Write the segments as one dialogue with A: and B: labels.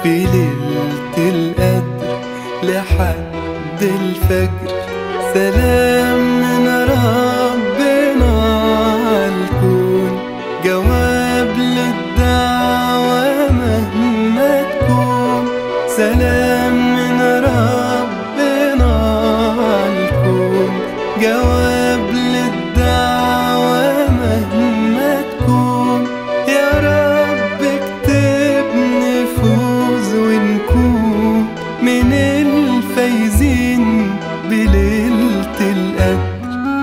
A: في ليلة القدر لحد الفجر. سلام من ربنا عالكون، جواب للدعوة مهما تكون. سلام من ربنا عالكون، جواب للدعوة مهما تكون. يا رب اكتب نفوز ونكون من الفايزين بليلة القدر.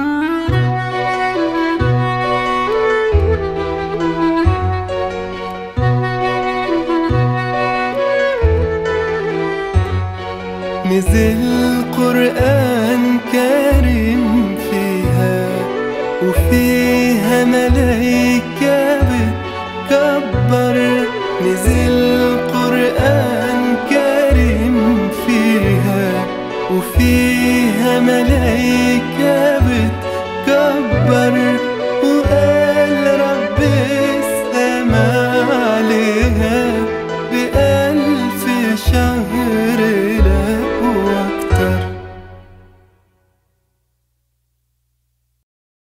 A: نزل قرآن كريم فيها، وفيها ملايكة بتكبر. نزل قرآن كريم فيها، وفيها ملايكة بتكبر.